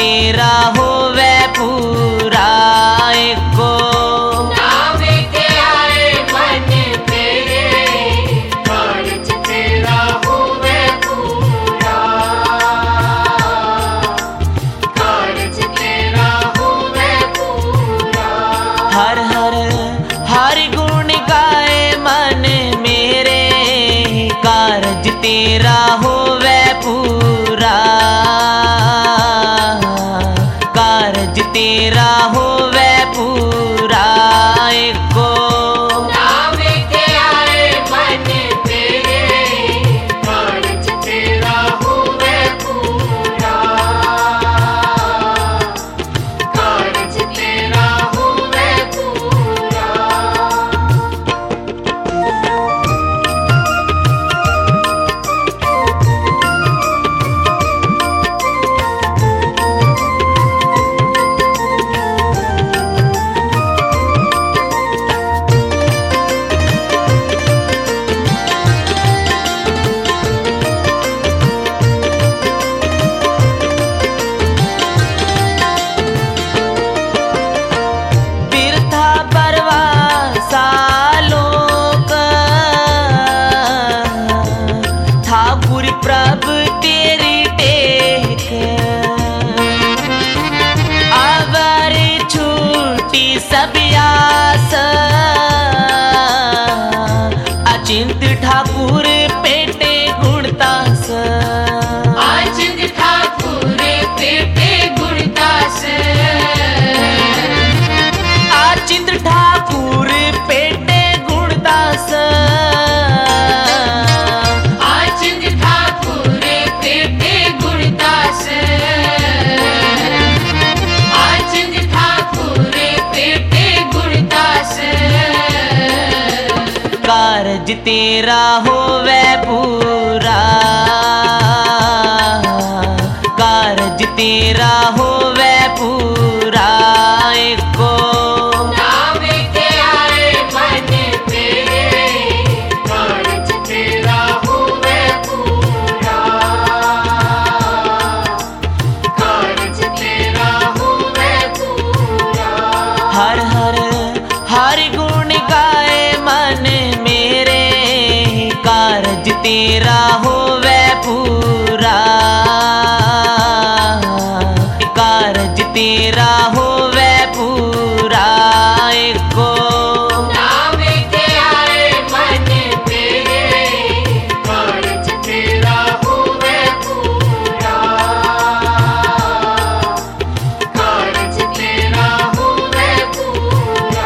तेरा होवे पूरा एको नाम के आए मन मेरे कारज तेरा होवे पूरा कारज तेरा होवे पूरा हर हर हर गुण गाए मन मेरे कारज तेरा होवे पूरा कारज तेरा होवे पूरा एको नाम के आए मन मेरे कारज तेरा होवे पूरा कारज तेरा होवे पूरा बिरथा परवासा लोक ठाकुर प्रभु तेरी टेक अवर छूटी सब आस अचिंत ठाकुर पेटे गुणतास आचिंद ठाकुर पेटे गुणदास आचिंत ठाकुर पेटे गुणदास आचिंद ठाकुर पेटे गुणदास आचिंद ठाकुर पेटे गुणदास कारज तेरा होवे पूरा कारज तेरा होवे पूरा एको नाम के आए मन मेरे कारज तेरा होवे पूरा कारज तेरा होवे पूरा हर हर हर गुण गाए मन मेरे कारज तेरा होवे पूरा कारज तेरा होवे पूरा एको नाम के आए मन मेरे कारज तेरा होवे पूरा कारज तेरा होवे पूरा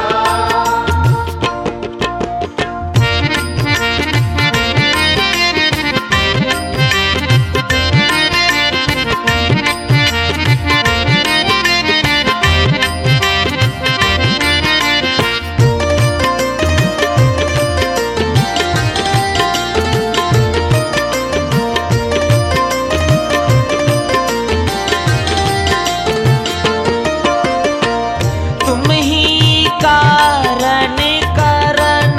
तुम ही कारण करण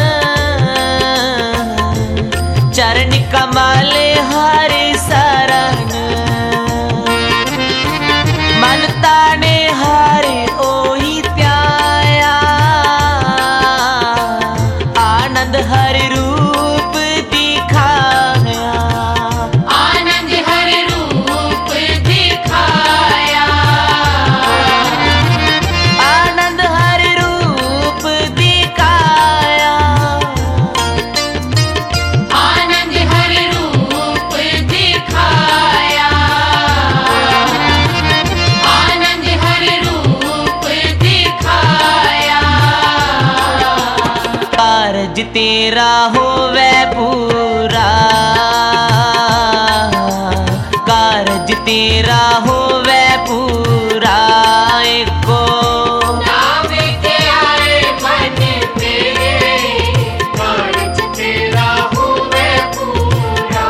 चरण कमल हर शरण मन ताने हर ओही त्याया आनंद हर रूप दिखाया आनंद हर रूप दिखाया आनंद हर रूप दिखाया आनंद हर रूप दिखाया आनंद हर रूप दिखाया कारज तेरा होवे पूरा कारज तेरा होवे पूरा एको नाम के आए मन मेरे कारज तेरा होवे पूरा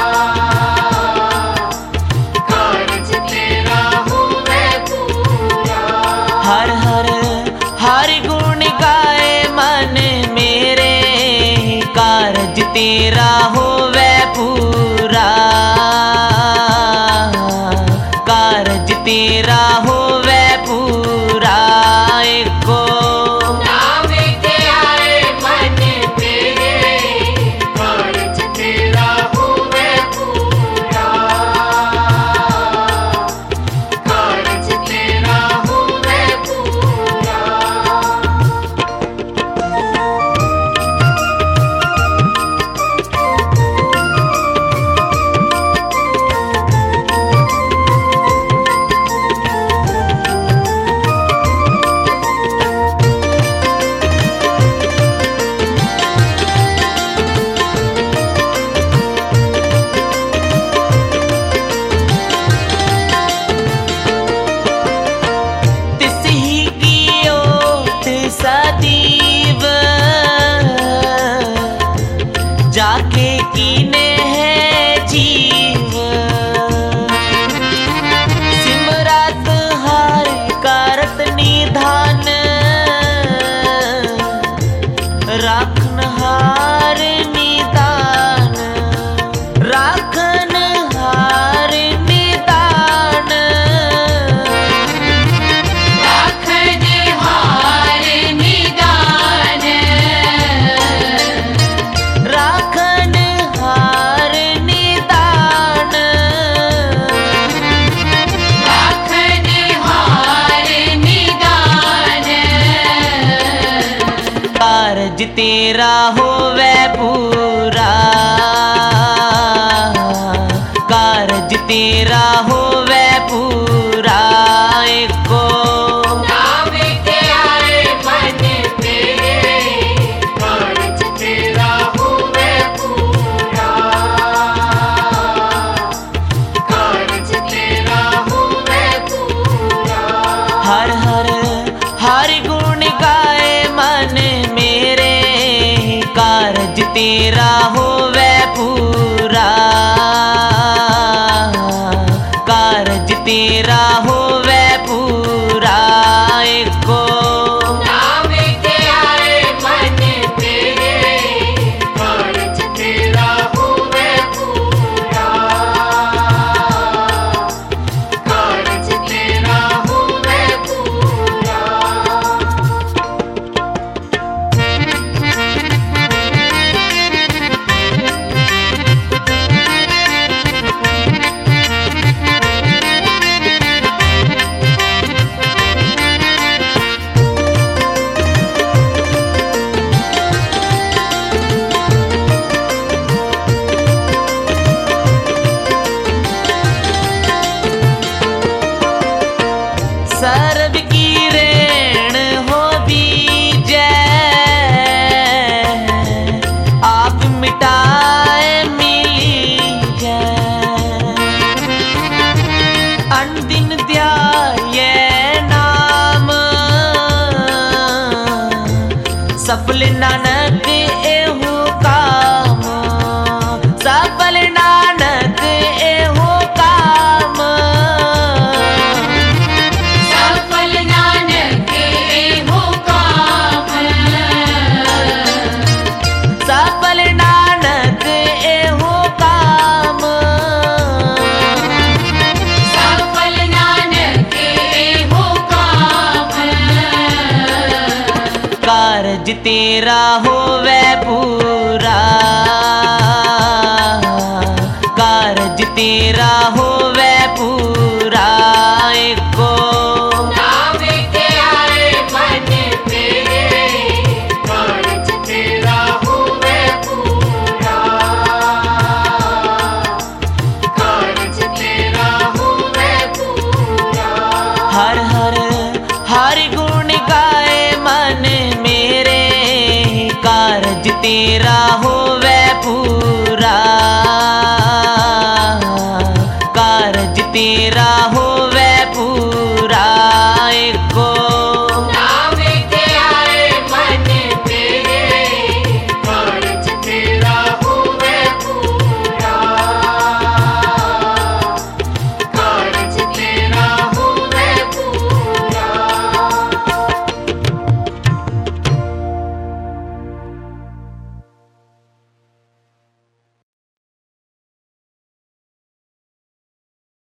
कारज तेरा होवे पूरा हर हर हर गुण गाए मन मेरे कारज तेरा होवे पूरा कारज तेरा होवे पूरा, कारज तेरा होवे पूरा। एको नाम के आए मन मेरे, कारज तेरा होवे पूरा, कारज तेरा होवे पूरा। हर हर हर गुण गाए मन मेरे, कारज तेरा होवे पूरा, कारज तेरा होवे पूरा। एको नाम के आए मन मेरे, कारज तेरा होवे पूरा, कारज तेरा होवे पूरा। सर्व की रेण हो बीजय, आप मिटाए मिली जय। अनदिन ध्याये नाम, सफल नानक एहु काम, सफल नानक एहु काम। सफल नानक एहो काम, सफल नानक एहु काम, सफल नानक एहो काम। कारज तेरा होवे पूरा, कारज तेरा होवे पूरा। एको नाम के आए मन मेरे, कारज तेरा होवे पूरा, कारज तेरा होवे पूरा। हर हर हर गुण गाए मन मेरे, कारज तेरा